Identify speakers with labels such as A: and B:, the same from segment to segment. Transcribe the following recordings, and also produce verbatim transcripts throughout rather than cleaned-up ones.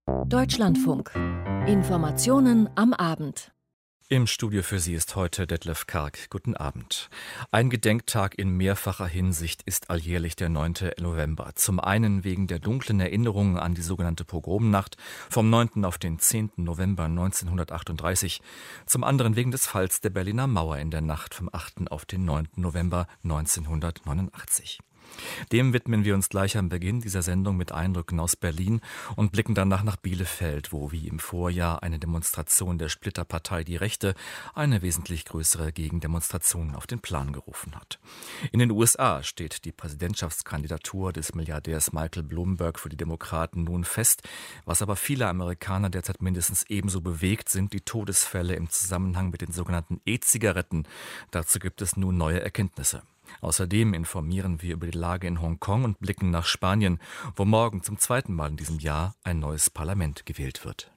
A: Deutschlandfunk. Informationen am Abend.
B: Im Studio für Sie ist heute Detlef Karg. Guten Abend. Ein Gedenktag in mehrfacher Hinsicht ist alljährlich der neunte November. Zum einen wegen der dunklen Erinnerungen an die sogenannte Pogromnacht vom neunten auf den zehnten November neunzehnhundertachtunddreißig. Zum anderen wegen des Falls der Berliner Mauer in der Nacht vom achten auf den neunten November neunzehnhundertneunundachtzig. Dem widmen wir uns gleich am Beginn dieser Sendung mit Eindrücken aus Berlin und blicken danach nach Bielefeld, wo wie im Vorjahr eine Demonstration der Splitterpartei Die Rechte eine wesentlich größere Gegendemonstration auf den Plan gerufen hat. In den U S A steht die Präsidentschaftskandidatur des Milliardärs Michael Bloomberg für die Demokraten nun fest. Was aber viele Amerikaner derzeit mindestens ebenso bewegt, sind die Todesfälle im Zusammenhang mit den sogenannten E-Zigaretten. Dazu gibt es nun neue Erkenntnisse. Außerdem informieren wir über die Lage in Hongkong und blicken nach Spanien, wo morgen zum zweiten Mal in diesem Jahr ein neues Parlament gewählt wird.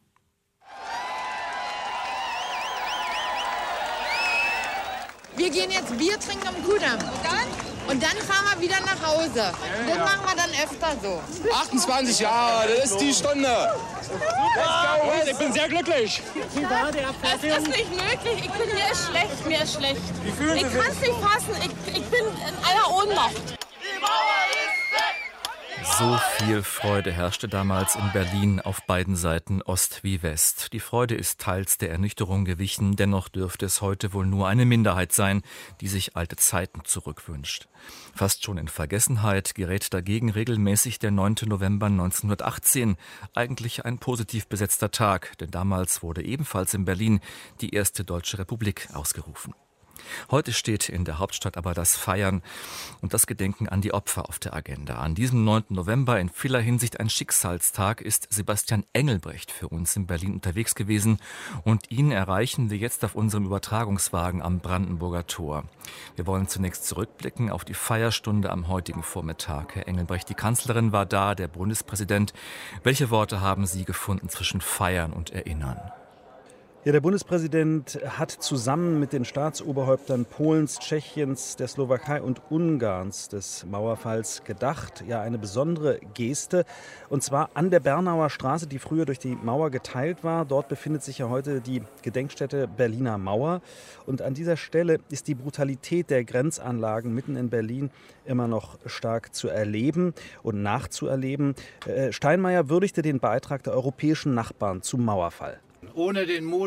C: Wir gehen jetzt Bier trinken am Kudamm. Und dann? Und dann fahren wir wieder nach Hause. Ja, das ja. machen wir dann öfter so.
D: achtundzwanzig Jahre, das ist die Stunde. Ja, ich bin sehr glücklich.
E: Wie war der
F: Das ist nicht möglich. Ich bin, mir ist schlecht, mir ist schlecht.
D: Wie fühlen Sie
F: ich
D: sich?
F: kann es nicht fassen. Ich, ich bin in aller Ohnmacht.
D: Die Mauer ist weg!
B: So viel Freude herrschte damals in Berlin auf beiden Seiten, Ost wie West. Die Freude ist teils der Ernüchterung gewichen, dennoch dürfte es heute wohl nur eine Minderheit sein, die sich alte Zeiten zurückwünscht. Fast schon in Vergessenheit gerät dagegen regelmäßig der neunte November neunzehnhundertachtzehn, eigentlich ein positiv besetzter Tag, denn damals wurde ebenfalls in Berlin die erste Deutsche Republik ausgerufen. Heute steht in der Hauptstadt aber das Feiern und das Gedenken an die Opfer auf der Agenda. An diesem neunten November, in vieler Hinsicht ein Schicksalstag, ist Sebastian Engelbrecht für uns in Berlin unterwegs gewesen und ihn erreichen wir jetzt auf unserem Übertragungswagen am Brandenburger Tor. Wir wollen zunächst zurückblicken auf die Feierstunde am heutigen Vormittag. Herr Engelbrecht, die Kanzlerin war da, der Bundespräsident. Welche Worte haben Sie gefunden zwischen Feiern und Erinnern?
E: Ja, der Bundespräsident hat zusammen mit den Staatsoberhäuptern Polens, Tschechiens, der Slowakei und Ungarns des Mauerfalls gedacht. Ja, eine besondere Geste. Und zwar an der Bernauer Straße, die früher durch die Mauer geteilt war. Dort befindet sich ja heute die Gedenkstätte Berliner Mauer. Und an dieser Stelle ist die Brutalität der Grenzanlagen mitten in Berlin immer noch stark zu erleben und nachzuerleben. Steinmeier würdigte den Beitrag der europäischen Nachbarn zum Mauerfall.
G: Ohne den Mut,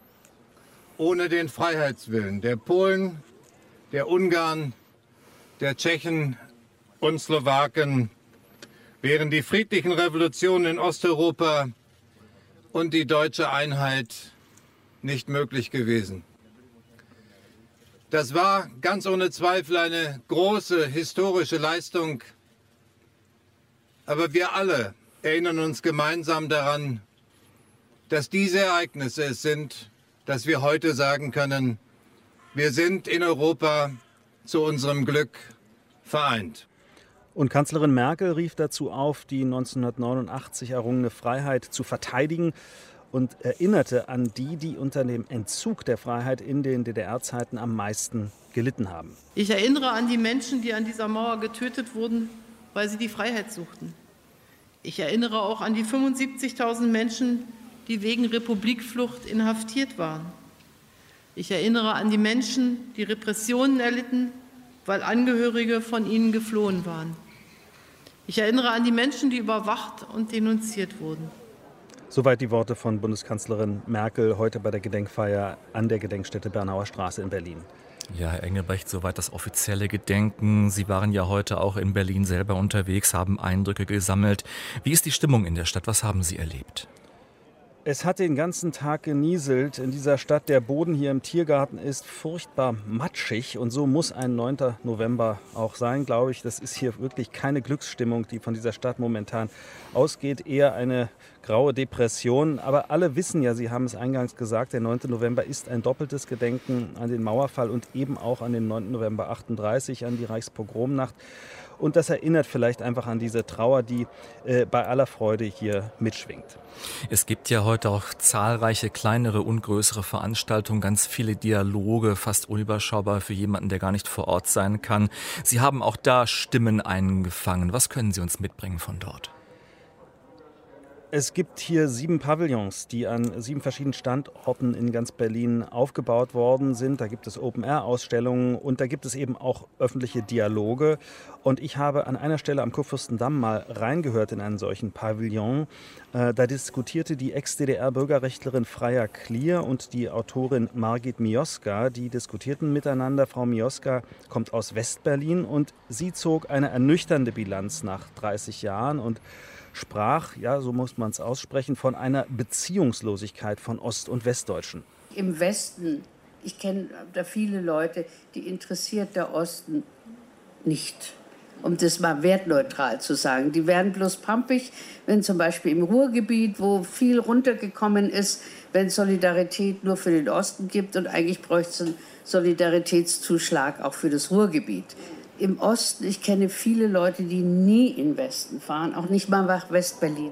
G: ohne den Freiheitswillen der Polen, der Ungarn, der Tschechen und Slowaken wären die friedlichen Revolutionen in Osteuropa und die deutsche Einheit nicht möglich gewesen. Das war ganz ohne Zweifel eine große historische Leistung, aber wir alle erinnern uns gemeinsam daran, dass diese Ereignisse es sind, dass wir heute sagen können, wir sind in Europa zu unserem Glück vereint.
E: Und Kanzlerin Merkel rief dazu auf, die neunzehnhundertneunundachtzig errungene Freiheit zu verteidigen und erinnerte an die, die unter dem Entzug der Freiheit in den D D R-Zeiten am meisten gelitten haben.
H: Ich erinnere an die Menschen, die an dieser Mauer getötet wurden, weil sie die Freiheit suchten. Ich erinnere auch an die fünfundsiebzigtausend Menschen, die wegen Republikflucht inhaftiert waren. Ich erinnere an die Menschen, die Repressionen erlitten, weil Angehörige von ihnen geflohen waren. Ich erinnere an die Menschen, die überwacht und denunziert wurden.
E: Soweit die Worte von Bundeskanzlerin Merkel heute bei der Gedenkfeier an der Gedenkstätte Bernauer Straße in Berlin.
B: Ja, Herr Engelbrecht, soweit das offizielle Gedenken. Sie waren ja heute auch in Berlin selber unterwegs, haben Eindrücke gesammelt. Wie ist die Stimmung in der Stadt? Was haben Sie erlebt?
E: Es hat den ganzen Tag genieselt in dieser Stadt. Der Boden hier im Tiergarten ist furchtbar matschig und so muss ein neunter November auch sein, glaube ich. Das ist hier wirklich keine Glücksstimmung, die von dieser Stadt momentan ausgeht, eher eine graue Depression. Aber alle wissen ja, Sie haben es eingangs gesagt, der neunte November ist ein doppeltes Gedenken an den Mauerfall und eben auch an den neunten November achtunddreißig, an die Reichspogromnacht. Und das erinnert vielleicht einfach an diese Trauer, die äh, bei aller Freude hier mitschwingt.
B: Es gibt ja heute auch zahlreiche kleinere und größere Veranstaltungen, ganz viele Dialoge, fast unüberschaubar für jemanden, der gar nicht vor Ort sein kann. Sie haben auch da Stimmen eingefangen. Was können Sie uns mitbringen von dort?
E: Es gibt hier sieben Pavillons, die an sieben verschiedenen Standorten in ganz Berlin aufgebaut worden sind. Da gibt es Open-Air-Ausstellungen und da gibt es eben auch öffentliche Dialoge. Und ich habe an einer Stelle am Kurfürstendamm mal reingehört in einen solchen Pavillon. Äh, da diskutierte die Ex-D D R-Bürgerrechtlerin Freya Klier und die Autorin Margit Mioska. Die diskutierten miteinander. Frau Mioska kommt aus Westberlin und sie zog eine ernüchternde Bilanz nach dreißig Jahren und sprach, ja, so muss man es aussprechen, von einer Beziehungslosigkeit von Ost- und Westdeutschen.
I: Im Westen, ich kenne da viele Leute, die interessiert der Osten nicht, um das mal wertneutral zu sagen. Die werden bloß pampig, wenn zum Beispiel im Ruhrgebiet, wo viel runtergekommen ist, wenn es Solidarität nur für den Osten gibt und eigentlich bräuchte es einen Solidaritätszuschlag auch für das Ruhrgebiet. Im Osten, ich kenne viele Leute, die nie in den Westen fahren, auch nicht mal nach Westberlin.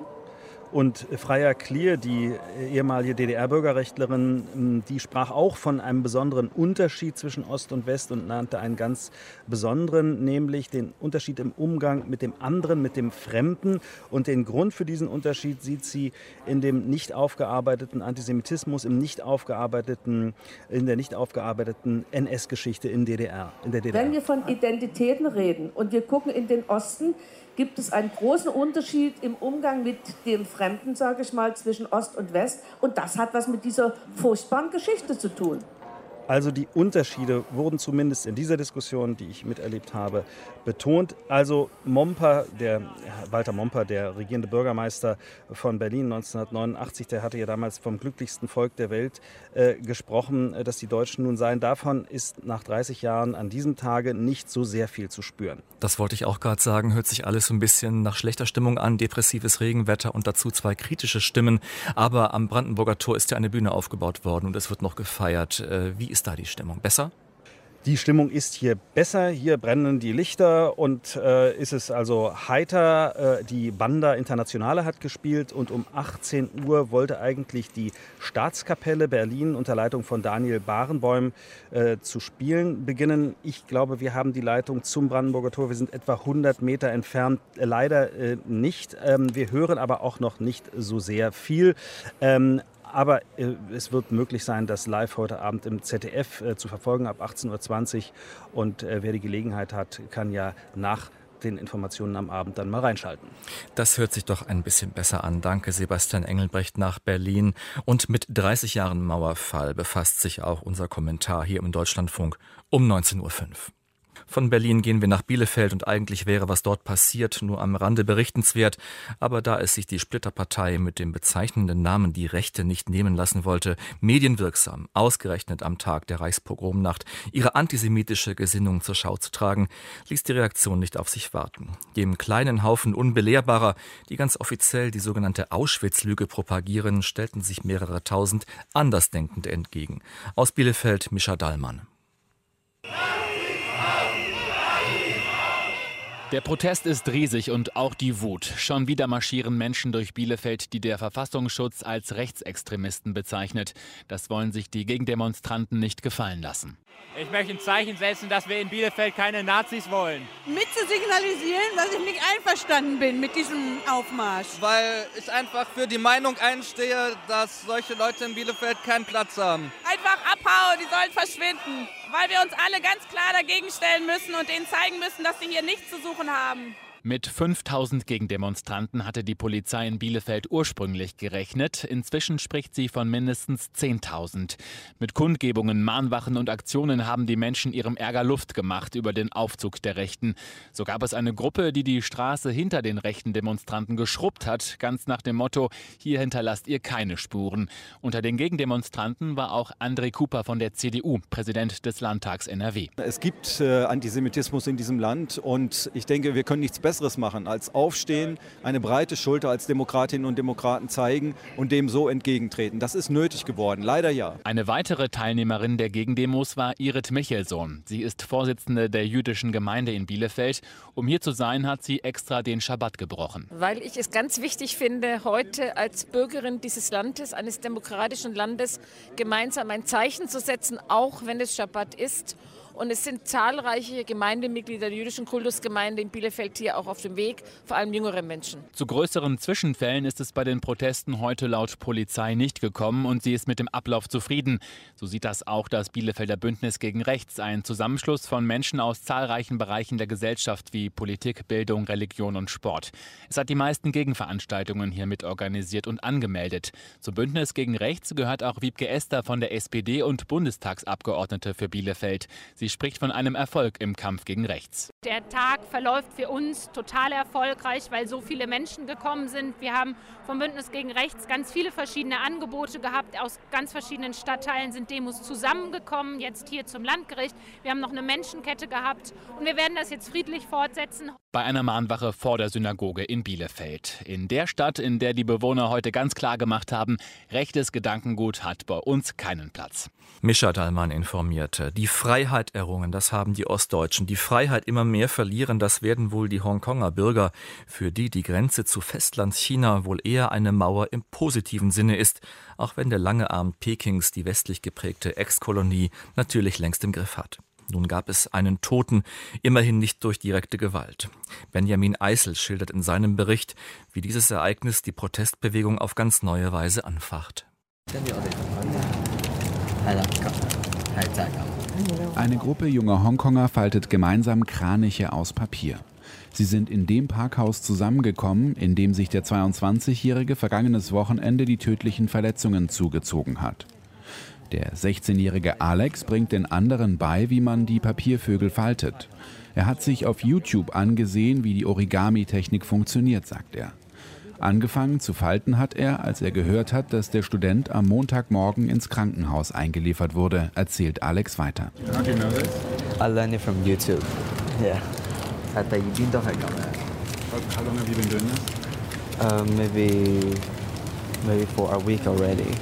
E: Und Freya Klier, die ehemalige D D R-Bürgerrechtlerin, die sprach auch von einem besonderen Unterschied zwischen Ost und West und nannte einen ganz besonderen, nämlich den Unterschied im Umgang mit dem anderen, mit dem Fremden. Und den Grund für diesen Unterschied sieht sie in dem nicht aufgearbeiteten Antisemitismus, im nicht aufgearbeiteten, in der nicht aufgearbeiteten N S-Geschichte in, D D R, in der D D R.
J: Wenn wir von Identitäten reden und wir gucken in den Osten, gibt es einen großen Unterschied im Umgang mit dem Fremden, sage ich mal, zwischen Ost und West. Und das hat was mit dieser furchtbaren Geschichte zu tun.
E: Also die Unterschiede wurden zumindest in dieser Diskussion, die ich miterlebt habe, betont. Also Momper, der Walter Momper, der regierende Bürgermeister von Berlin neunzehnhundertneunundachtzig, der hatte ja damals vom glücklichsten Volk der Welt äh, gesprochen, dass die Deutschen nun seien. Davon ist nach dreißig Jahren an diesem Tage nicht so sehr viel zu spüren.
B: Das wollte ich auch gerade sagen, hört sich alles so ein bisschen nach schlechter Stimmung an, depressives Regenwetter und dazu zwei kritische Stimmen. Aber am Brandenburger Tor ist ja eine Bühne aufgebaut worden und es wird noch gefeiert. Äh, wie ist da die Stimmung? Besser?
E: Die Stimmung ist hier besser, hier brennen die Lichter und äh, ist es also heiter. Äh, die Banda Internationale hat gespielt und um achtzehn Uhr wollte eigentlich die Staatskapelle Berlin unter Leitung von Daniel Barenboim äh, zu spielen beginnen. Ich glaube, wir haben die Leitung zum Brandenburger Tor. Wir sind etwa hundert Meter entfernt. Äh, leider äh, nicht. Ähm, wir hören aber auch noch nicht so sehr viel. Ähm, Aber äh, es wird möglich sein, das live heute Abend im Z D F äh, zu verfolgen ab achtzehn Uhr zwanzig. Und äh, wer die Gelegenheit hat, kann ja nach den Informationen am Abend dann mal reinschalten.
B: Das hört sich doch ein bisschen besser an. Danke, Sebastian Engelbrecht nach Berlin. Und mit dreißig Jahren Mauerfall befasst sich auch unser Kommentar hier im Deutschlandfunk um neunzehn Uhr fünf. Von Berlin gehen wir nach Bielefeld und eigentlich wäre, was dort passiert, nur am Rande berichtenswert. Aber da es sich die Splitterpartei mit dem bezeichnenden Namen Die Rechte nicht nehmen lassen wollte, medienwirksam, ausgerechnet am Tag der Reichspogromnacht, ihre antisemitische Gesinnung zur Schau zu tragen, ließ die Reaktion nicht auf sich warten. Dem kleinen Haufen Unbelehrbarer, die ganz offiziell die sogenannte Auschwitz-Lüge propagieren, stellten sich mehrere tausend Andersdenkende entgegen. Aus Bielefeld Mischa Dallmann.
K: Der Protest ist riesig und auch die Wut. Schon wieder marschieren Menschen durch Bielefeld, die der Verfassungsschutz als Rechtsextremisten bezeichnet. Das wollen sich die Gegendemonstranten nicht gefallen lassen.
L: Ich möchte ein Zeichen setzen, dass wir in Bielefeld keine Nazis wollen.
M: Mit zu signalisieren, dass ich nicht einverstanden bin mit diesem Aufmarsch.
N: Weil ich einfach für die Meinung einstehe, dass solche Leute in Bielefeld keinen Platz haben.
F: Einfach abhauen, die sollen verschwinden. Weil wir uns alle ganz klar dagegen stellen müssen und denen zeigen müssen, dass sie hier nichts zu suchen haben.
K: Mit fünftausend Gegendemonstranten hatte die Polizei in Bielefeld ursprünglich gerechnet. Inzwischen spricht sie von mindestens zehntausend. Mit Kundgebungen, Mahnwachen und Aktionen haben die Menschen ihrem Ärger Luft gemacht über den Aufzug der Rechten. So gab es eine Gruppe, die die Straße hinter den rechten Demonstranten geschrubbt hat, ganz nach dem Motto, hier hinterlasst ihr keine Spuren. Unter den Gegendemonstranten war auch André Cooper von der C D U, Präsident des Landtags N R W.
O: Es gibt äh, Antisemitismus in diesem Land und ich denke, wir können nichts Besseres machen als aufstehen, eine breite Schulter als Demokratinnen und Demokraten zeigen und dem so entgegentreten. Das ist nötig geworden, leider ja.
K: Eine weitere Teilnehmerin der Gegendemos war Irit Michelsohn. Sie ist Vorsitzende der jüdischen Gemeinde in Bielefeld. Um hier zu sein, hat sie extra den Schabbat gebrochen.
P: Weil ich es ganz wichtig finde, heute als Bürgerin dieses Landes, eines demokratischen Landes, gemeinsam ein Zeichen zu setzen, auch wenn es Schabbat ist. Und es sind zahlreiche Gemeindemitglieder der jüdischen Kultusgemeinde in Bielefeld hier auch auf dem Weg, vor allem jüngere Menschen.
K: Zu größeren Zwischenfällen ist es bei den Protesten heute laut Polizei nicht gekommen und sie ist mit dem Ablauf zufrieden. So sieht das auch das Bielefelder Bündnis gegen Rechts, ein Zusammenschluss von Menschen aus zahlreichen Bereichen der Gesellschaft wie Politik, Bildung, Religion und Sport. Es hat die meisten Gegenveranstaltungen hier mit organisiert und angemeldet. Zum Bündnis gegen Rechts gehört auch Wiebke Esther von der S P D und Bundestagsabgeordnete für Bielefeld. Sie spricht von einem Erfolg im Kampf gegen Rechts.
Q: Der Tag verläuft für uns total erfolgreich, weil so viele Menschen gekommen sind. Wir haben vom Bündnis gegen Rechts ganz viele verschiedene Angebote gehabt. Aus ganz verschiedenen Stadtteilen sind Demos zusammengekommen, jetzt hier zum Landgericht. Wir haben noch eine Menschenkette gehabt und wir werden das jetzt friedlich fortsetzen.
K: Bei einer Mahnwache vor der Synagoge in Bielefeld. In der Stadt, in der die Bewohner heute ganz klar gemacht haben, rechtes Gedankengut hat bei uns keinen Platz.
B: Mischa Dallmann informierte. Die Freiheit errungen, das haben die Ostdeutschen. Die Freiheit immer mehr verlieren, das werden wohl die Hongkonger Bürger, für die die Grenze zu Festlandchina wohl eher eine Mauer im positiven Sinne ist, auch wenn der lange Arm Pekings die westlich geprägte Ex-Kolonie natürlich längst im Griff hat. Nun gab es einen Toten, immerhin nicht durch direkte Gewalt. Benjamin Eisel schildert in seinem Bericht, wie dieses Ereignis die Protestbewegung auf ganz neue Weise anfacht.
R: Eine Gruppe junger Hongkonger faltet gemeinsam Kraniche aus Papier. Sie sind in dem Parkhaus zusammengekommen, in dem sich der zweiundzwanzigjährige vergangenes Wochenende die tödlichen Verletzungen zugezogen hat. Der sechzehnjährige Alex bringt den anderen bei, wie man die Papiervögel faltet. Er hat sich auf YouTube angesehen, wie die Origami-Technik funktioniert, sagt er. Angefangen zu falten hat er, als er gehört hat, dass der Student am Montagmorgen ins Krankenhaus eingeliefert wurde, erzählt Alex weiter.
S: How do you know this? I learned it from YouTube. Yeah. At the How long have you been doing this? Uh, maybe, maybe for a week already.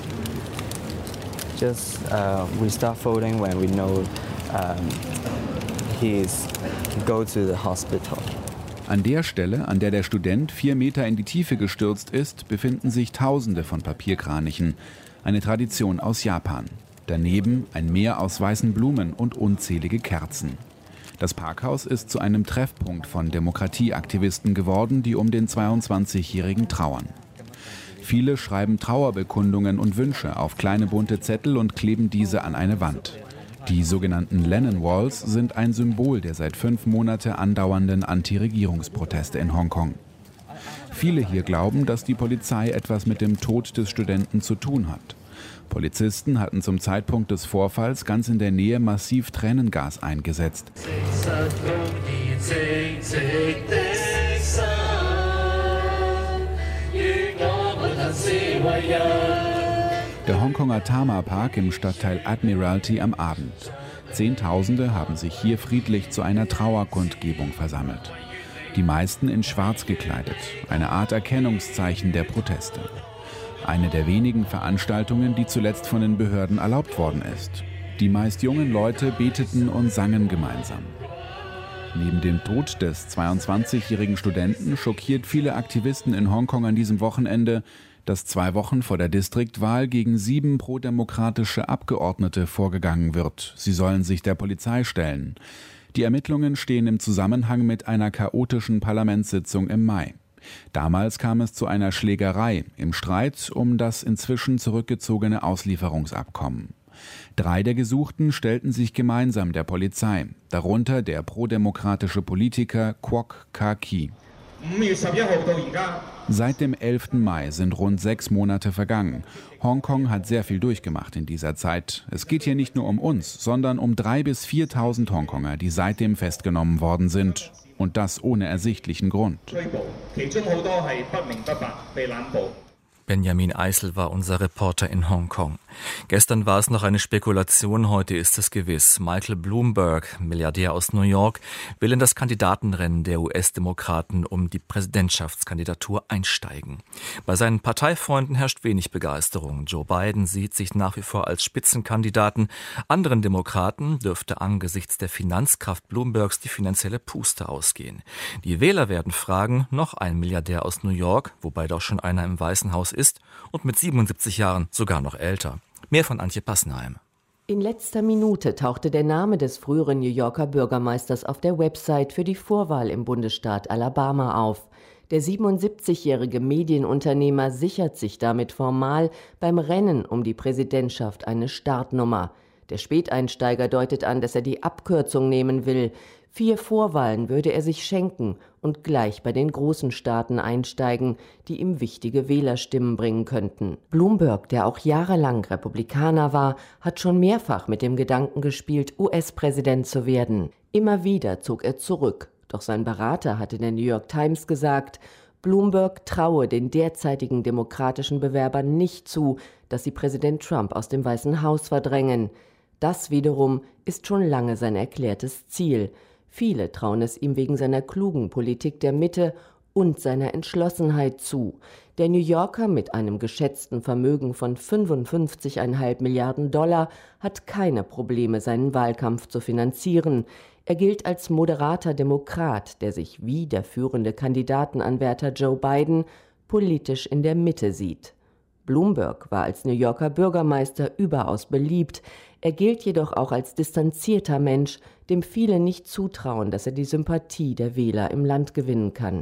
S: Just uh, we start folding when we know um, he's go to the hospital.
R: An der Stelle, an der der Student vier Meter in die Tiefe gestürzt ist, befinden sich Tausende von Papierkranichen. Eine Tradition aus Japan. Daneben ein Meer aus weißen Blumen und unzählige Kerzen. Das Parkhaus ist zu einem Treffpunkt von Demokratieaktivisten geworden, die um den zweiundzwanzigjährigen trauern. Viele schreiben Trauerbekundungen und Wünsche auf kleine bunte Zettel und kleben diese an eine Wand. Die sogenannten Lennon Walls sind ein Symbol der seit fünf Monate andauernden Anti-Regierungsproteste in Hongkong. Viele hier glauben, dass die Polizei etwas mit dem Tod des Studenten zu tun hat. Polizisten hatten zum Zeitpunkt des Vorfalls ganz in der Nähe massiv Tränengas eingesetzt. Der Hongkonger Tama Park im Stadtteil Admiralty am Abend. Zehntausende haben sich hier friedlich zu einer Trauerkundgebung versammelt. Die meisten in schwarz gekleidet, eine Art Erkennungszeichen der Proteste. Eine der wenigen Veranstaltungen, die zuletzt von den Behörden erlaubt worden ist. Die meist jungen Leute beteten und sangen gemeinsam. Neben dem Tod des zweiundzwanzigjährigen Studenten schockiert viele Aktivisten in Hongkong an diesem Wochenende, dass zwei Wochen vor der Distriktwahl gegen sieben prodemokratische Abgeordnete vorgegangen wird. Sie sollen sich der Polizei stellen. Die Ermittlungen stehen im Zusammenhang mit einer chaotischen Parlamentssitzung im Mai. Damals kam es zu einer Schlägerei im Streit um das inzwischen zurückgezogene Auslieferungsabkommen. Drei der Gesuchten stellten sich gemeinsam der Polizei, darunter der prodemokratische Politiker Kwok Ka-ki. Seit dem elften Mai sind rund sechs Monate vergangen. Hongkong hat sehr viel durchgemacht in dieser Zeit. Es geht hier nicht nur um uns, sondern um dreitausend bis viertausend Hongkonger, die seitdem festgenommen worden sind. Und das ohne ersichtlichen Grund.
B: Benjamin Eisel war unser Reporter in Hongkong. Gestern war es noch eine Spekulation, heute ist es gewiss. Michael Bloomberg, Milliardär aus New York, will in das Kandidatenrennen der U S-Demokraten um die Präsidentschaftskandidatur einsteigen. Bei seinen Parteifreunden herrscht wenig Begeisterung. Joe Biden sieht sich nach wie vor als Spitzenkandidaten. Anderen Demokraten dürfte angesichts der Finanzkraft Bloombergs die finanzielle Puste ausgehen. Die Wähler werden fragen, noch ein Milliardär aus New York, wobei doch schon einer im Weißen Haus ist und mit siebenundsiebzig Jahren sogar noch älter. Mehr von Antje Passenheim.
T: In letzter Minute tauchte der Name des früheren New Yorker Bürgermeisters auf der Website für die Vorwahl im Bundesstaat Alabama auf. Der siebenundsiebzigjährige Medienunternehmer sichert sich damit formal beim Rennen um die Präsidentschaft eine Startnummer. Der Späteinsteiger deutet an, dass er die Abkürzung nehmen will. Vier Vorwahlen würde er sich schenken und gleich bei den großen Staaten einsteigen, die ihm wichtige Wählerstimmen bringen könnten. Bloomberg, der auch jahrelang Republikaner war, hat schon mehrfach mit dem Gedanken gespielt, U S-Präsident zu werden. Immer wieder zog er zurück. Doch sein Berater hatte der New York Times gesagt, Bloomberg traue den derzeitigen demokratischen Bewerbern nicht zu, dass sie Präsident Trump aus dem Weißen Haus verdrängen. Das wiederum ist schon lange sein erklärtes Ziel. Viele trauen es ihm wegen seiner klugen Politik der Mitte und seiner Entschlossenheit zu. Der New Yorker mit einem geschätzten Vermögen von fünfundfünfzig Komma fünf Milliarden Dollar hat keine Probleme, seinen Wahlkampf zu finanzieren. Er gilt als moderater Demokrat, der sich wie der führende Kandidatenanwärter Joe Biden politisch in der Mitte sieht. Bloomberg war als New Yorker Bürgermeister überaus beliebt. Er gilt jedoch auch als distanzierter Mensch, dem viele nicht zutrauen, dass er die Sympathie der Wähler im Land gewinnen kann.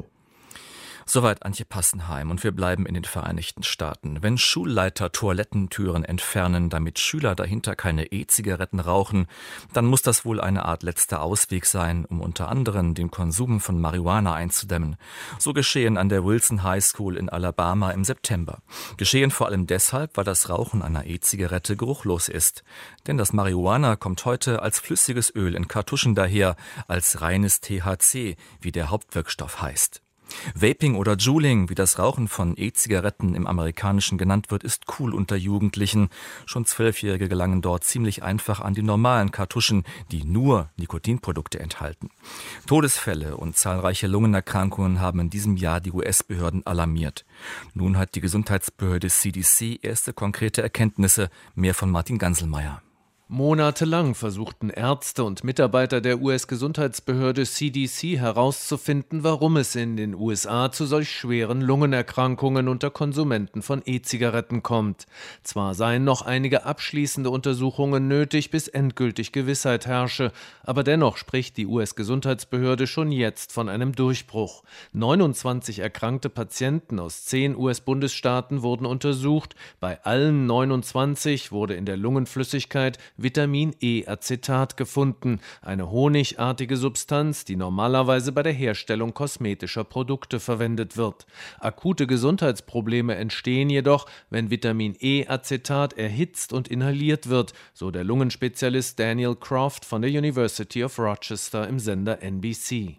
B: Soweit Antje Passenheim, und wir bleiben in den Vereinigten Staaten. Wenn Schulleiter Toilettentüren entfernen, damit Schüler dahinter keine E-Zigaretten rauchen, dann muss das wohl eine Art letzter Ausweg sein, um unter anderem den Konsum von Marihuana einzudämmen. So geschehen an der Wilson High School in Alabama im September. Geschehen vor allem deshalb, weil das Rauchen einer E-Zigarette geruchlos ist. Denn das Marihuana kommt heute als flüssiges Öl in Kartuschen daher, als reines T H C, wie der Hauptwirkstoff heißt. Vaping oder Juuling, wie das Rauchen von E-Zigaretten im Amerikanischen genannt wird, ist cool unter Jugendlichen. Schon Zwölfjährige gelangen dort ziemlich einfach an die normalen Kartuschen, die nur Nikotinprodukte enthalten. Todesfälle und zahlreiche Lungenerkrankungen haben in diesem Jahr die U S-Behörden alarmiert. Nun hat die Gesundheitsbehörde C D C erste konkrete Erkenntnisse. Mehr von Martin Ganselmeier.
U: Monatelang versuchten Ärzte und Mitarbeiter der U S-Gesundheitsbehörde C D C herauszufinden, warum es in den U S A zu solch schweren Lungenerkrankungen unter Konsumenten von E-Zigaretten kommt. Zwar seien noch einige abschließende Untersuchungen nötig, bis endgültig Gewissheit herrsche, aber dennoch spricht die U S-Gesundheitsbehörde schon jetzt von einem Durchbruch. neunundzwanzig erkrankte Patienten aus zehn U S-Bundesstaaten wurden untersucht. Bei allen neunundzwanzig wurde in der Lungenflüssigkeit Vitamin-E-Acetat gefunden, eine honigartige Substanz, die normalerweise bei der Herstellung kosmetischer Produkte verwendet wird. Akute Gesundheitsprobleme entstehen jedoch, wenn Vitamin-E-Acetat erhitzt und inhaliert wird, so der Lungenspezialist Daniel Croft von der University of Rochester im Sender N B C.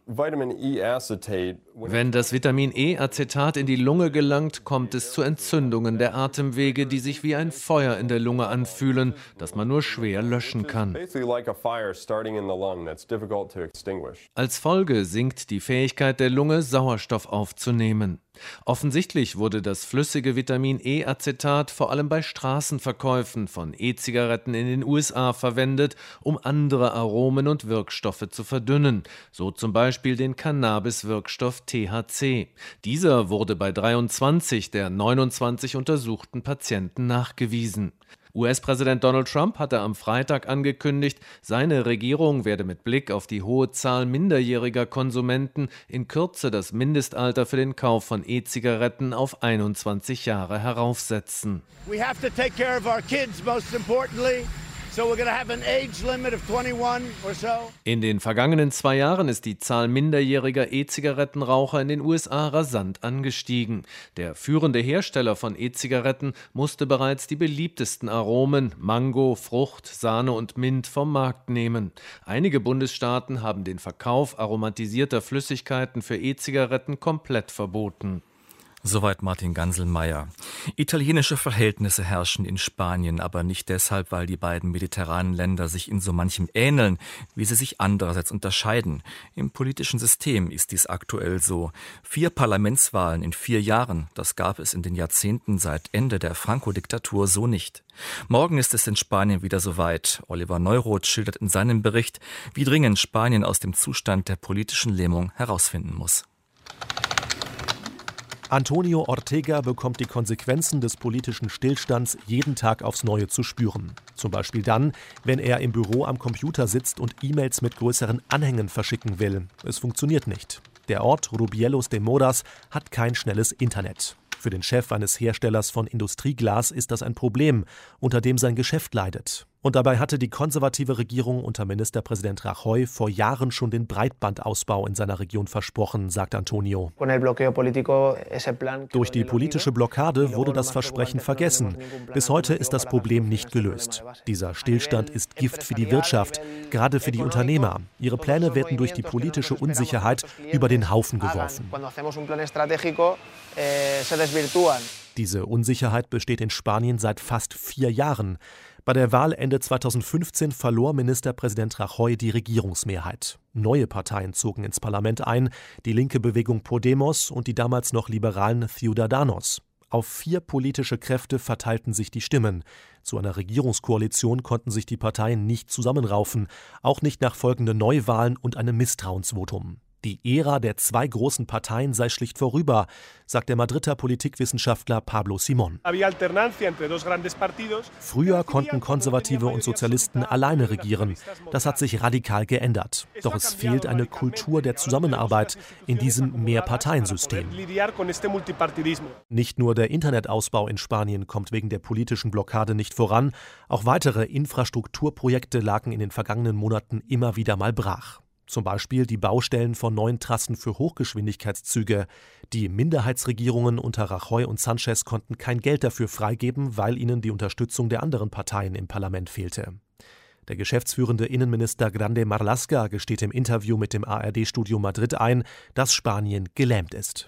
U: Wenn das Vitamin-E-Acetat in die Lunge gelangt, kommt es zu Entzündungen der Atemwege, die sich wie ein Feuer in der Lunge anfühlen, das man nur schwer löschen kann. Als Folge sinkt die Fähigkeit der Lunge, Sauerstoff aufzunehmen. Offensichtlich wurde das flüssige Vitamin-E-Acetat vor allem bei Straßenverkäufen von E-Zigaretten in den U S A verwendet, um andere Aromen und Wirkstoffe zu verdünnen, so zum Beispiel den Cannabis-Wirkstoff T H C. Dieser wurde bei dreiundzwanzig der neunundzwanzig untersuchten Patienten nachgewiesen. U S-Präsident Donald Trump hatte am Freitag angekündigt, seine Regierung werde mit Blick auf die hohe Zahl minderjähriger Konsumenten in Kürze das Mindestalter für den Kauf von E-Zigaretten auf einundzwanzig Jahre heraufsetzen.
V: We have to take care of our kids most importantly. So we're going to have an age limit of twenty-one or so.
U: In den vergangenen zwei Jahren ist die Zahl minderjähriger E-Zigarettenraucher in den U S A rasant angestiegen. Der führende Hersteller von E-Zigaretten musste bereits die beliebtesten Aromen Mango, Frucht, Sahne und Mint vom Markt nehmen. Einige Bundesstaaten haben den Verkauf aromatisierter Flüssigkeiten für E-Zigaretten komplett verboten.
B: Soweit Martin Ganselmeier. Italienische Verhältnisse herrschen in Spanien, aber nicht deshalb, weil die beiden mediterranen Länder sich in so manchem ähneln, wie sie sich andererseits unterscheiden. Im politischen System ist dies aktuell so. Vier Parlamentswahlen in vier Jahren, das gab es in den Jahrzehnten seit Ende der Franco-Diktatur so nicht. Morgen ist es in Spanien wieder soweit. Oliver Neuroth schildert in seinem Bericht, wie dringend Spanien aus dem Zustand der politischen Lähmung herausfinden muss.
A: Antonio Ortega bekommt die Konsequenzen des politischen Stillstands jeden Tag aufs Neue zu spüren. Zum Beispiel dann, wenn er im Büro am Computer sitzt und E-Mails mit größeren Anhängen verschicken will. Es funktioniert nicht. Der Ort Rubielos de Moras hat kein schnelles Internet. Für den Chef eines Herstellers von Industrieglas ist das ein Problem, unter dem sein Geschäft leidet. Und dabei hatte die konservative Regierung unter Ministerpräsident Rajoy vor Jahren schon den Breitbandausbau in seiner Region versprochen, sagt Antonio. Durch die politische Blockade wurde das Versprechen vergessen. Bis heute ist das Problem nicht gelöst. Dieser Stillstand ist Gift für die Wirtschaft, gerade für die Unternehmer. Ihre Pläne werden durch die politische Unsicherheit über den Haufen geworfen. Diese Unsicherheit besteht in Spanien seit fast vier Jahren. Bei der Wahl Ende zweitausendfünfzehn verlor Ministerpräsident Rajoy die Regierungsmehrheit. Neue Parteien zogen ins Parlament ein, die linke Bewegung Podemos und die damals noch liberalen Ciudadanos. Auf vier politische Kräfte verteilten sich die Stimmen. Zu einer Regierungskoalition konnten sich die Parteien nicht zusammenraufen, auch nicht nach folgenden Neuwahlen und einem Misstrauensvotum. Die Ära der zwei großen Parteien sei schlicht vorüber, sagt der Madrider Politikwissenschaftler Pablo Simón. Früher konnten Konservative und Sozialisten alleine regieren. Das hat sich radikal geändert. Doch es fehlt eine Kultur der Zusammenarbeit in diesem Mehrparteiensystem. Nicht nur der Internetausbau in Spanien kommt wegen der politischen Blockade nicht voran, auch weitere Infrastrukturprojekte lagen in den vergangenen Monaten immer wieder mal brach. Zum Beispiel die Baustellen von neuen Trassen für Hochgeschwindigkeitszüge. Die Minderheitsregierungen unter Rajoy und Sánchez konnten kein Geld dafür freigeben, weil ihnen die Unterstützung der anderen Parteien im Parlament fehlte. Der geschäftsführende Innenminister Grande Marlaska gesteht im Interview mit dem A R D-Studio Madrid ein, dass Spanien gelähmt ist.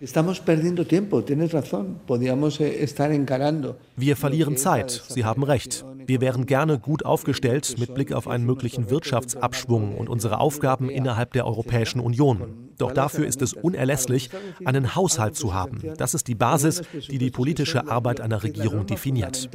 A: Wir verlieren Zeit, Sie haben recht. Wir wären gerne gut aufgestellt mit Blick auf einen möglichen Wirtschaftsabschwung und unsere Aufgaben innerhalb der Europäischen Union. Doch dafür ist es unerlässlich, einen Haushalt zu haben. Das ist die Basis, die die politische Arbeit einer Regierung definiert.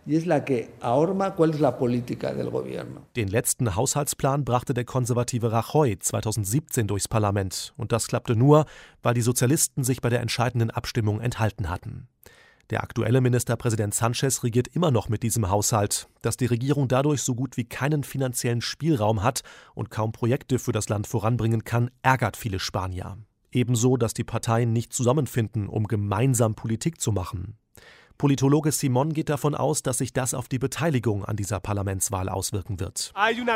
A: Den letzten Haushaltsplan brachte der konservative Rajoy zweitausendsiebzehn durchs Parlament. Und das klappte nur, weil die Sozialisten sich bei der entscheidenden Abstimmung enthalten hatten. Der aktuelle Ministerpräsident Sánchez regiert immer noch mit diesem Haushalt. Dass die Regierung dadurch so gut wie keinen finanziellen Spielraum hat und kaum Projekte für das Land voranbringen kann, ärgert viele Spanier. Ebenso, dass die Parteien nicht zusammenfinden, um gemeinsam Politik zu machen. Politologe Simón geht davon aus, dass sich das auf die Beteiligung an dieser Parlamentswahl auswirken wird.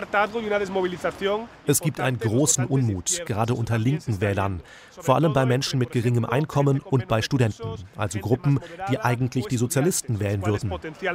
A: Es gibt einen großen Unmut, gerade unter linken Wählern, vor allem bei Menschen mit geringem Einkommen und bei Studenten, also Gruppen, die eigentlich die Sozialisten wählen würden.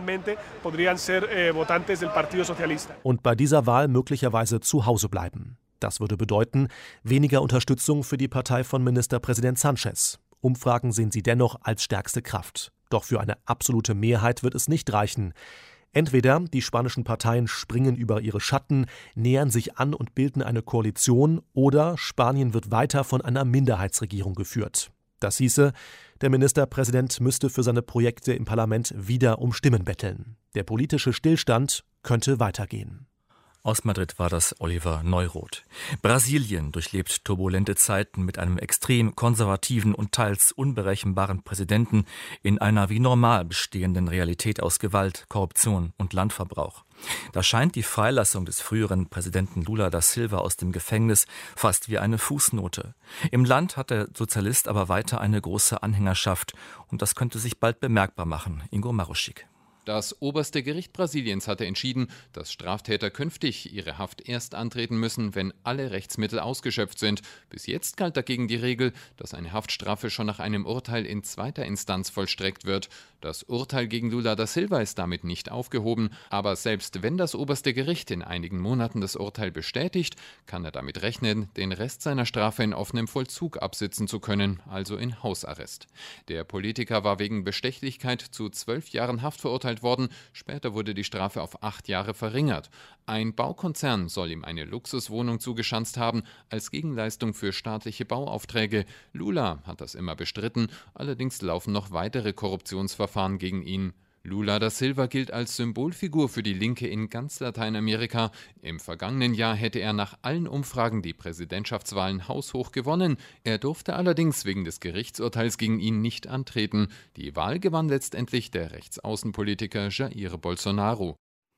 A: Und bei dieser Wahl möglicherweise zu Hause bleiben. Das würde bedeuten, weniger Unterstützung für die Partei von Ministerpräsident Sánchez. Umfragen sehen sie dennoch als stärkste Kraft. Doch für eine absolute Mehrheit wird es nicht reichen. Entweder die spanischen Parteien springen über ihre Schatten, nähern sich an und bilden eine Koalition, oder Spanien wird weiter von einer Minderheitsregierung geführt. Das hieße, der Ministerpräsident müsste für seine Projekte im Parlament wieder um Stimmen betteln. Der politische Stillstand könnte weitergehen.
B: Aus Madrid war das Oliver Neuroth. Brasilien durchlebt turbulente Zeiten mit einem extrem konservativen und teils unberechenbaren Präsidenten in einer wie normal bestehenden Realität aus Gewalt, Korruption und Landverbrauch. Da scheint die Freilassung des früheren Präsidenten Lula da Silva aus dem Gefängnis fast wie eine Fußnote. Im Land hat der Sozialist aber weiter eine große Anhängerschaft und das könnte sich bald bemerkbar machen. Ingo Maruschik.
C: Das oberste Gericht Brasiliens hatte entschieden, dass Straftäter künftig ihre Haft erst antreten müssen, wenn alle Rechtsmittel ausgeschöpft sind. Bis jetzt galt dagegen die Regel, dass eine Haftstrafe schon nach einem Urteil in zweiter Instanz vollstreckt wird. Das Urteil gegen Lula da Silva ist damit nicht aufgehoben, aber selbst wenn das oberste Gericht in einigen Monaten das Urteil bestätigt, kann er damit rechnen, den Rest seiner Strafe in offenem Vollzug absitzen zu können, also in Hausarrest. Der Politiker war wegen Bestechlichkeit zu zwölf Jahren Haft verurteilt worden. Später wurde die Strafe auf acht Jahre verringert. Ein Baukonzern soll ihm eine Luxuswohnung zugeschanzt haben, als Gegenleistung für staatliche Bauaufträge. Lula hat das immer bestritten, allerdings laufen noch weitere Korruptionsverfahren gegen ihn. Lula da Silva gilt als Symbolfigur für die Linke in ganz Lateinamerika. Im vergangenen Jahr hätte er nach allen Umfragen die Präsidentschaftswahlen haushoch gewonnen. Er durfte allerdings wegen des Gerichtsurteils gegen ihn nicht antreten. Die Wahl gewann letztendlich der Rechtsaußenpolitiker Jair Bolsonaro.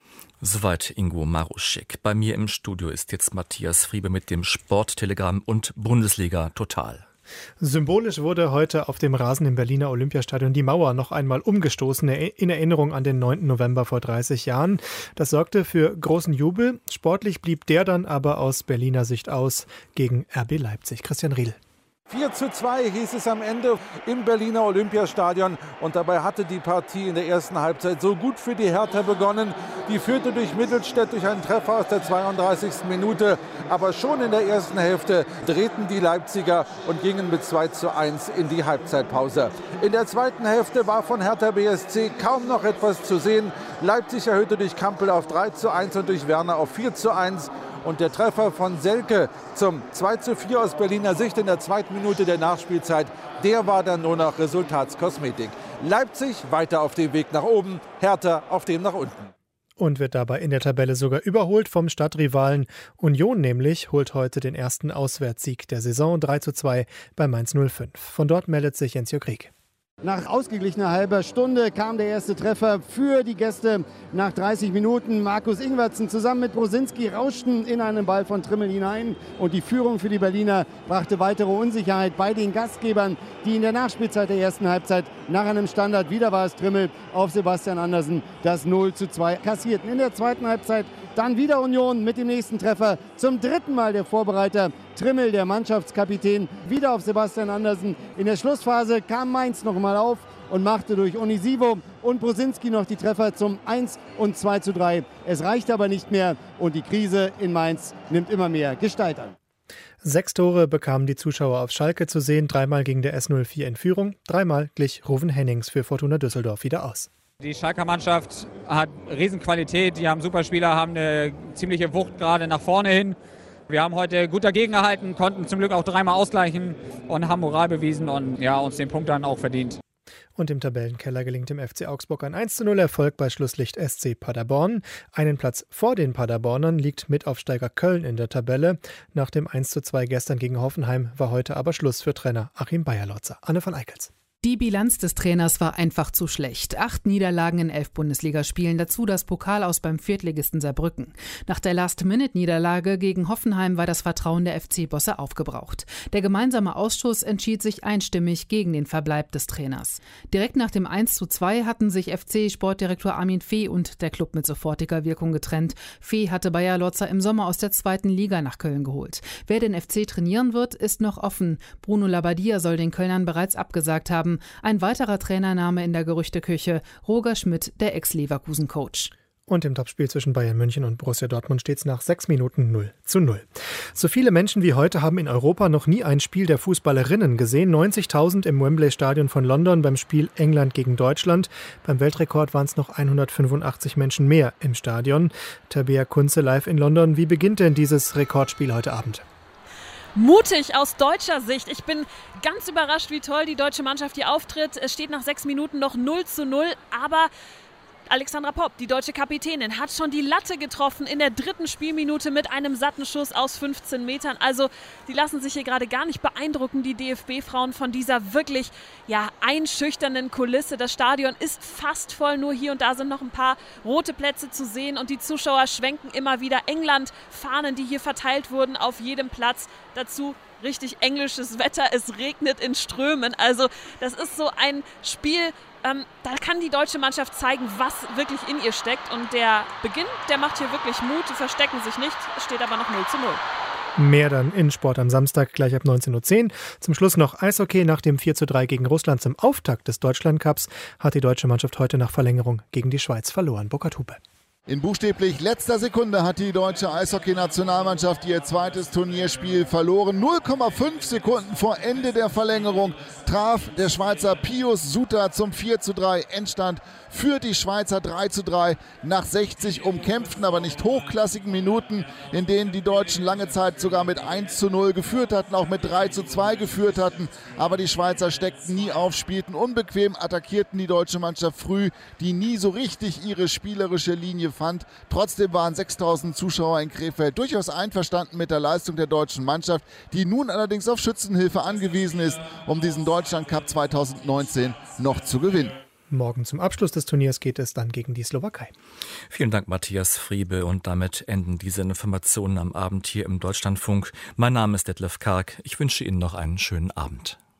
B: Soweit Ingo Maruschek. Bei mir im Studio ist jetzt Matthias Friebe mit dem Sporttelegramm und Bundesliga Total.
D: Symbolisch wurde heute auf dem Rasen im Berliner Olympiastadion die Mauer noch einmal umgestoßen, in Erinnerung an den neunten November vor dreißig Jahren. Das sorgte für großen Jubel. Sportlich blieb der dann aber aus Berliner Sicht aus gegen R B Leipzig. Christian Riedl.
G: vier zu zwei hieß es am Ende im Berliner Olympiastadion. Und dabei hatte die Partie in der ersten Halbzeit so gut für die Hertha begonnen. Die führte durch Mittelstädt durch einen Treffer aus der zweiunddreißigsten Minute. Aber schon in der ersten Hälfte drehten die Leipziger und gingen mit zwei zu eins in die Halbzeitpause. In der zweiten Hälfte war von Hertha B S C kaum noch etwas zu sehen. Leipzig erhöhte durch Kampel auf drei zu eins und durch Werner auf vier zu eins. Und der Treffer von Selke zum zwei zu vier aus Berliner Sicht in der zweiten Minute der Nachspielzeit, der war dann nur noch Resultatskosmetik. Leipzig weiter auf dem Weg nach oben, Hertha auf dem nach unten.
D: Und wird dabei in der Tabelle sogar überholt vom Stadtrivalen. Union nämlich holt heute den ersten Auswärtssieg der Saison, drei zu zwei bei Mainz null fünf. Von dort meldet sich Jens-Jörg Rieck.
W: Nach ausgeglichener halber Stunde kam der erste Treffer für die Gäste. Nach dreißig Minuten Markus Ingwertsen zusammen mit Brosinski rauschten in einen Ball von Trimmel hinein. Und die Führung für die Berliner brachte weitere Unsicherheit bei den Gastgebern, die in der Nachspielzeit der ersten Halbzeit nach einem Standard, wieder war es Trimmel, auf Sebastian Andersen das null zu zwei kassierten. In der zweiten Halbzeit dann wieder Union mit dem nächsten Treffer. Zum dritten Mal der Vorbereiter Trimmel, der Mannschaftskapitän, wieder auf Sebastian Andersen. In der Schlussphase kam Mainz noch mal auf und machte durch Onisivo und Brosinski noch die Treffer zum eins und zwei zu drei. Es reichte aber nicht mehr und die Krise in Mainz nimmt immer mehr Gestalt an.
D: Sechs Tore bekamen die Zuschauer auf Schalke zu sehen. Dreimal ging der S null vier in Führung. Dreimal glich Ruven Hennings für Fortuna Düsseldorf wieder aus.
X: Die Schalker Mannschaft hat Riesenqualität, die haben Superspieler, haben eine ziemliche Wucht gerade nach vorne hin. Wir haben heute gut dagegen gehalten, konnten zum Glück auch dreimal ausgleichen und haben Moral bewiesen und ja, uns den Punkt dann auch verdient.
D: Und im Tabellenkeller gelingt dem F C Augsburg ein eins zu null Erfolg bei Schlusslicht S C Paderborn. Einen Platz vor den Paderbornern liegt Mitaufsteiger Köln in der Tabelle. Nach dem eins zu zwei gestern gegen Hoffenheim war heute aber Schluss für Trainer Achim Beierlotzer. Anne von Eickels.
Y: Die Bilanz des Trainers war einfach zu schlecht. Acht Niederlagen in elf Bundesligaspielen, dazu das Pokalaus beim Viertligisten Saarbrücken. Nach der Last-Minute-Niederlage gegen Hoffenheim war das Vertrauen der F C-Bosse aufgebraucht. Der gemeinsame Ausschuss entschied sich einstimmig gegen den Verbleib des Trainers. Direkt nach dem eins zu zwei hatten sich F C-Sportdirektor Armin Fee und der Club mit sofortiger Wirkung getrennt. Fee hatte Beierlotzer im Sommer aus der zweiten Liga nach Köln geholt. Wer den F C trainieren wird, ist noch offen. Bruno Labbadia soll den Kölnern bereits abgesagt haben. Ein weiterer Trainername in der Gerüchteküche, Roger Schmidt, der Ex-Leverkusen-Coach.
D: Und im Topspiel zwischen Bayern München und Borussia Dortmund steht es nach sechs Minuten null zu null. So viele Menschen wie heute haben in Europa noch nie ein Spiel der Fußballerinnen gesehen. neunzigtausend im Wembley-Stadion von London beim Spiel England gegen Deutschland. Beim Weltrekord waren es noch hundertfünfundachtzig Menschen mehr im Stadion. Tabea Kunze live in London. Wie beginnt denn dieses Rekordspiel heute Abend?
Z: Mutig aus deutscher Sicht. Ich bin ganz überrascht, wie toll die deutsche Mannschaft hier auftritt. Es steht nach sechs Minuten noch null zu null, aber Alexandra Popp, die deutsche Kapitänin, hat schon die Latte getroffen in der dritten Spielminute mit einem satten Schuss aus fünfzehn Metern. Also die lassen sich hier gerade gar nicht beeindrucken, die D F B-Frauen, von dieser wirklich ja, einschüchternden Kulisse. Das Stadion ist fast voll, nur hier und da sind noch ein paar rote Plätze zu sehen und die Zuschauer schwenken immer wieder England-Fahnen, die hier verteilt wurden, auf jedem Platz. Dazu richtig englisches Wetter, es regnet in Strömen. Also das ist so ein Spiel, ähm, da kann die deutsche Mannschaft zeigen, was wirklich in ihr steckt. Und der Beginn, der macht hier wirklich Mut, die verstecken sich nicht, es steht aber noch null zu null.
D: Mehr dann in Sport am Samstag, gleich ab neunzehn Uhr zehn. Zum Schluss noch Eishockey. Nach dem vier zu drei gegen Russland zum Auftakt des Deutschlandcups hat die deutsche Mannschaft heute nach Verlängerung gegen die Schweiz verloren. Burkhard Hupe.
E: In buchstäblich letzter Sekunde hat die deutsche Eishockey-Nationalmannschaft ihr zweites Turnierspiel verloren. null Komma fünf Sekunden vor Ende der Verlängerung traf der Schweizer Pius Suter zum vier zu drei Endstand für die Schweizer drei zu drei nach sechzig umkämpften, aber nicht hochklassigen Minuten, in denen die Deutschen lange Zeit sogar mit eins zu null geführt hatten, auch mit drei zu zwei geführt hatten. Aber die Schweizer steckten nie auf, spielten unbequem, attackierten die deutsche Mannschaft früh, die nie so richtig ihre spielerische Linie fand. Trotzdem waren sechstausend Zuschauer in Krefeld durchaus einverstanden mit der Leistung der deutschen Mannschaft, die nun allerdings auf Schützenhilfe angewiesen ist, um diesen Deutschland Cup zweitausendneunzehn noch zu gewinnen.
D: Morgen zum Abschluss des Turniers geht es dann gegen die Slowakei.
B: Vielen Dank, Matthias Friebe. Und damit enden diese Informationen am Abend hier im Deutschlandfunk. Mein Name ist Detlef Karg. Ich wünsche Ihnen noch einen schönen Abend.